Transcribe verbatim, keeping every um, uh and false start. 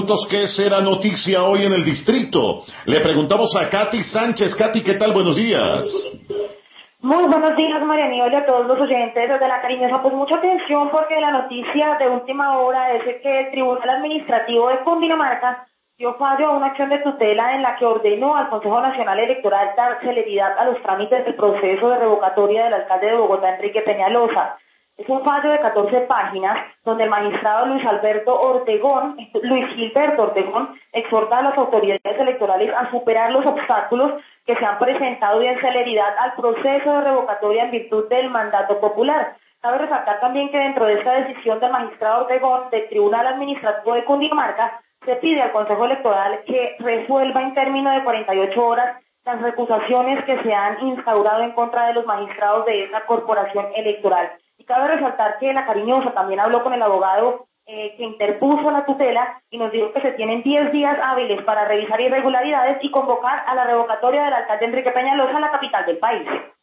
¿Qué será noticia hoy en el distrito? Le preguntamos a Katy Sánchez. Katy, ¿qué tal? Buenos días. Muy buenos días, Marianio, y a todos los oyentes desde La Cariñosa. Pues mucha atención porque la noticia de última hora es que el Tribunal Administrativo de Cundinamarca dio fallo a una acción de tutela en la que ordenó al Consejo Nacional Electoral dar celeridad a los trámites del proceso de revocatoria del alcalde de Bogotá, Enrique Peñalosa. Es un fallo de catorce páginas donde el magistrado Luis Alberto Ortegón, Luis Gilberto Ortegón, exhorta a las autoridades electorales a superar los obstáculos que se han presentado y en celeridad al proceso de revocatoria en virtud del mandato popular. Cabe resaltar también que dentro de esta decisión del magistrado Ortegón del Tribunal Administrativo de Cundinamarca se pide al Consejo Electoral que resuelva en términos de cuarenta y ocho horas las recusaciones que se han instaurado en contra de los magistrados de esa corporación electoral. Y cabe resaltar que La Cariñosa también habló con el abogado eh, que interpuso la tutela y nos dijo que se tienen diez días hábiles para revisar irregularidades y convocar a la revocatoria del alcalde Enrique Peñalosa en la capital del país.